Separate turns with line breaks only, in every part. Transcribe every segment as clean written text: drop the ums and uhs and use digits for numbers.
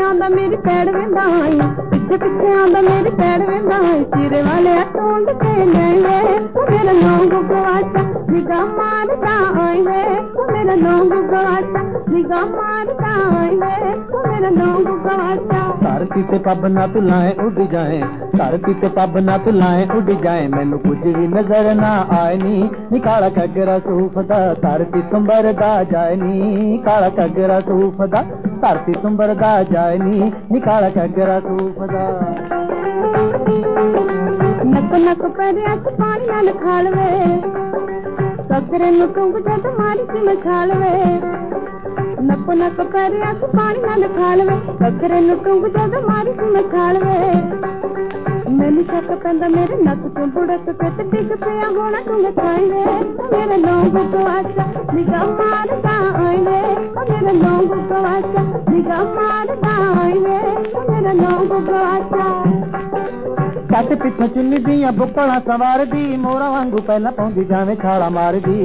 आंदा मेरी पैड़ वेंदा आई, पिछे पिछे आंदा मेरी पैड़ वेंदा आई, सिरे वाले ढूंढ के ले मेरा नौंग गवाचा निगाह मारता आई है, मेरा नौंग गवाचा निगाह मारता आई है, मेरा नौंग गवाचा।
धरती ते पब ना तू लाए उड़ जाए, धरती ते पब ना तू लाए उड़ जाए, मैनू कुछ भी नजर ना आए नी काला घगरा सूफ दा धरती सुंबर दा जाए नी, काला घगरा सूफ दा धरती सुंबर दा जाए नी काला घगरा सूफ दा।
नक नक पैरिया च पानी नाल खालवे, घगरे नू टुंग जद मारी सी मछालवे, नक नक पैरिया च पानी नाल खालवे, घगरे नू टुंग जद मारी सी मछालवे, मैनू शक पैंदा मेरे नक चों बुड़क के ते डिग पिया होना टुंग छाई वे, मेरा नौंग गवाचा निगाह मारदा आई वे, मेरा नौंग गवाचा निगाह मारदा आई वे, मेरा नौंग गवाचा।
कट पिछों चुन्नी दियां बुक्कलां सवार दी, मोरा वांगू पहला पौंदी जावे छाला मार दी,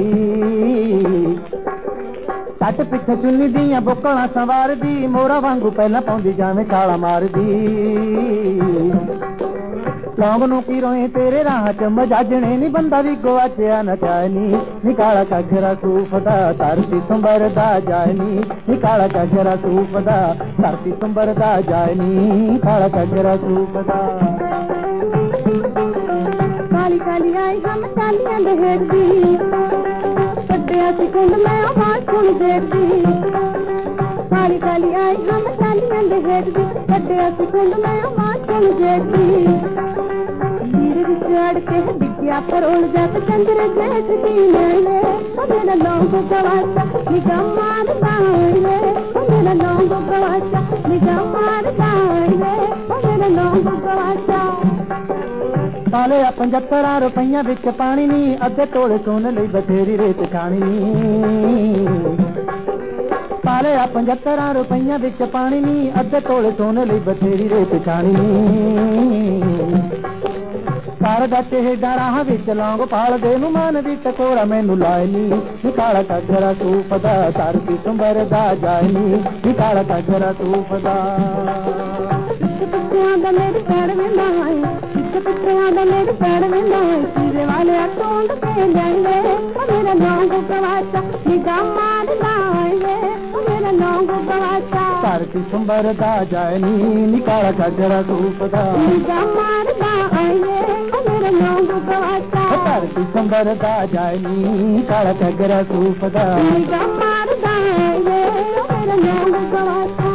कट पिछों चुन्नी दियां बुक्कलां सवार दी, मोरा वांगू पहला पौंदी जावे छाला मार दी। लौंग नू की रोए तेरे राह च मजाजने नी, बंदा भी गवाचिया न चाहे नी काला घगरा सूफ दा धरती सुंबर दा जाए नी काला घगरा सूफ दा धरती सुंबर दा जाए नी काला घगरा सूफ दा।
काली काली आई हम चालियां दहेड़दी, कड्डिया सी कुंड मैं आवाज सुन देती, काली काली आई हम चालियां दहेड़दी, कड्डिया सी कुंड मैं आवाज सुन देती, चढ़ के बिटिया पर उड़ जात चंद्र जेठ की ले, मेरा नौंग गवाचा निगाह मारदा आई वे, मेरा नौंग गवाचा निगाह मारदा आई वे, मेरा नौंग गवाचा।
पाले 75 रुपइया विच पानी नी, अद्धे तोले सोने लई बथेरी रेत खानी नी, पाले 75 रुपइया विच पानी नी, अद्धे तोले सोने लई बथेरी रेत खानी नी। पर गचे हेडा राह विच लौंग पाल दे नू मान दी टकोरा मैनू लाए नी काला घगरा सूफ दा धरती सुंबर दा जाए नी काला घगरा सूफ दा।
पिछे आंदा मेरी पैड़ वेंदा आई, पिछे आंदा मेरी पैड़ वेंदा आई, सिरे वाले ढूंढ के ले मेरा नौंग गवाचा निगाह मारदा आई वे, मेरा नौंग गवाचा
धरती सुंबर दा जाए नी काला घगरा सूफ दा
निगाह मारदा आई वे, मेरा नौंग गवाचा
धरती सुंबर दा जाए नी काला घगरा सूफ दा
निगाह मारदा आई वे, मेरा नौंग गवाचा।